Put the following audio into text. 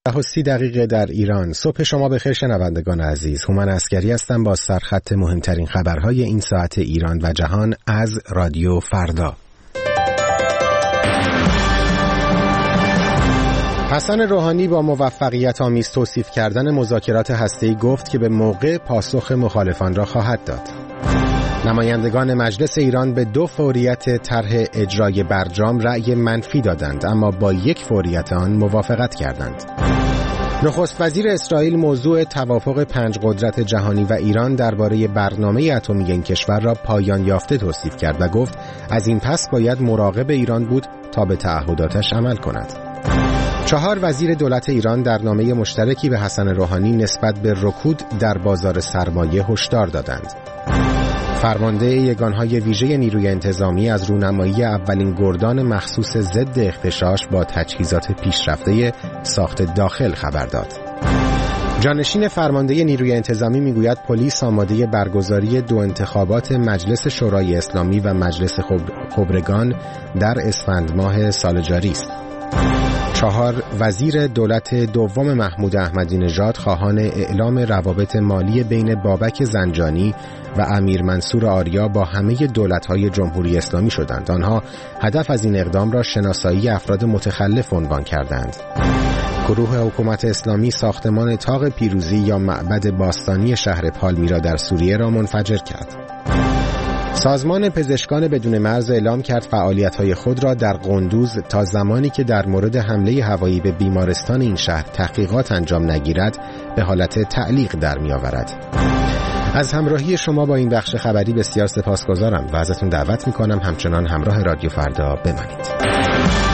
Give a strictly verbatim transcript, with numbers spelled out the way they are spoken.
ده و سی دقیقه در ایران. صبح شما بخیر شنوندگان عزیز. هومن عسگری هستم با سرخط مهمترین خبرهای این ساعت ایران و جهان از رادیو فردا. حسن روحانی با موفقیت آمیز توصیف کردن مذاکرات هسته‌ای گفت که به موقع پاسخ مخالفان را خواهد داد. نمایندگان مجلس ایران به دو فوریت طرح اجرای برجام رأی منفی دادند، اما با یک فوریت آن موافقت کردند. نخست وزیر اسرائیل موضوع توافق پنج قدرت جهانی و ایران درباره برنامه اتمی این کشور را پایان یافته توصیف کرد و گفت از این پس باید مراقب ایران بود تا به تعهداتش عمل کند. چهار وزیر دولت ایران در نامه مشترکی به حسن روحانی نسبت به رکود در بازار سرمایه هشدار دادند. فرمانده یگانهای ویژه نیروی انتظامی از رونمایی اولین گردان مخصوص ضد اغتشاش با تجهیزات پیشرفته ساخت داخل خبر داد. جانشین فرمانده نیروی انتظامی میگوید پلیس آماده برگزاری دو انتخابات مجلس شورای اسلامی و مجلس خبرگان در اسفند ماه سال جاری است. چهار وزیر دولت دوم محمود احمدی نژاد خواهان اعلام روابط مالی بین بابک زنجانی و امیر منصور آریا با همه دولت‌های جمهوری اسلامی شدند. آنها هدف از این اقدام را شناسایی افراد متخلف عنوان کردند. گروه حکومت اسلامی ساختمان طاق پیروزی یا معبد باستانی شهر پالمیرا در سوریه را منفجر کرد. سازمان پزشکان بدون مرز اعلام کرد فعالیت‌های خود را در قندوز تا زمانی که در مورد حمله هوایی به بیمارستان این شهر تحقیقات انجام نگیرد به حالت تعلیق در می‌آورد. از همراهی شما با این بخش خبری بسیار سپاسگزارم و ازتون دعوت می‌کنم همچنان همراه رادیو فردا بمانید.